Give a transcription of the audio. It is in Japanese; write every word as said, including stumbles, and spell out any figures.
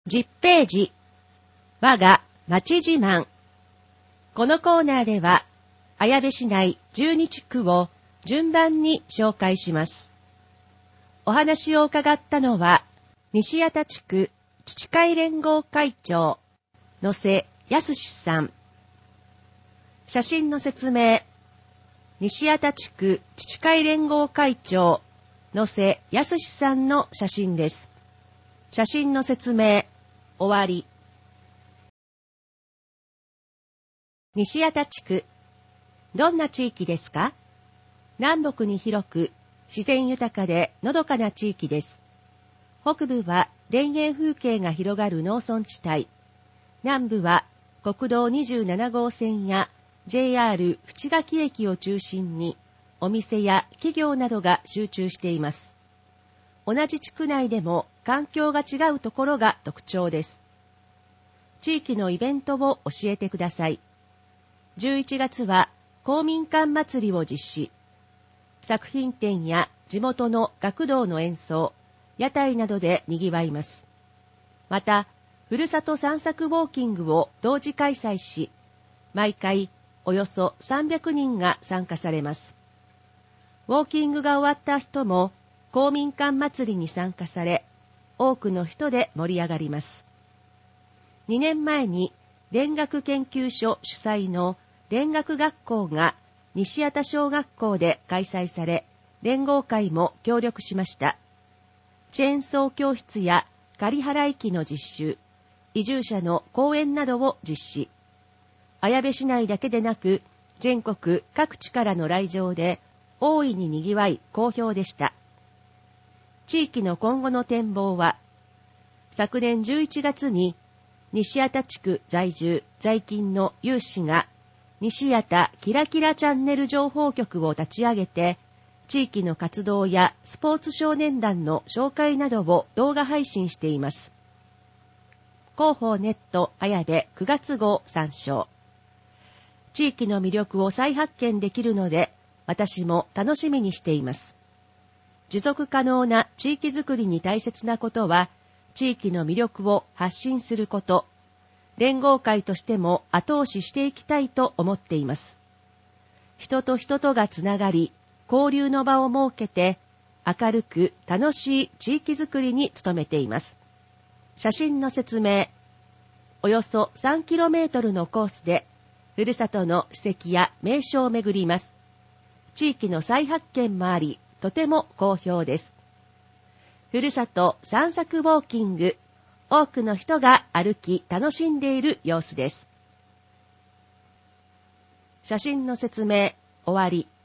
じゅっページ、我が町自慢。このコーナーでは、綾部市内じゅうに地区を順番に紹介します。お話を伺ったのは、西谷田地区自治会連合会長、野瀬康さん。写真の説明。西谷田地区自治会連合会長、野瀬康さんの写真です。写真の説明。終わり。西谷田地区。どんな地域ですか？南北に広く、自然豊かでのどかな地域です。北部は田園風景が広がる農村地帯。南部は国道にじゅうなな号線や ジェイアール 淵垣駅を中心に、お店や企業などが集中しています。同じ地区内でも環境が違うところが特徴です。地域のイベントを教えてください。じゅういちがつは公民館祭りを実施。作品展や地元の学童の演奏、屋台などで賑わいます。また、ふるさと散策ウォーキングを同時開催し、毎回およそさんびゃくにんが参加されます。ウォーキングが終わった人も公民館祭りに参加され、多くの人で盛り上がります。にねんまえに田学研究所主催の田学学校が西谷田小学校で開催され、連合会も協力しました。チェーンソー教室や仮払い機の実習、移住者の講演などを実施。綾部市内だけでなく、全国各地からの来場で大いに賑わい好評でした。地域の今後の展望は、昨年じゅういちがつに西谷田地区在住在勤の有志が西谷田キラキラチャンネル情報局を立ち上げて、地域の活動やスポーツ少年団の紹介などを動画配信しています。広報ネット綾部くがつ号参照。地域の魅力を再発見できるので、私も楽しみにしています。持続可能な地域づくりに大切なことは、地域の魅力を発信すること。連合会としても後押ししていきたいと思っています。人と人とがつながり、交流の場を設けて、明るく楽しい地域づくりに努めています。写真の説明。およそさんキロメートルのコースで、ふるさとの史跡や名所を巡ります。地域の再発見もあり、とても好評です。ふるさと散策ウォーキング、多くの人が歩き楽しんでいる様子です。写真の説明、終わり。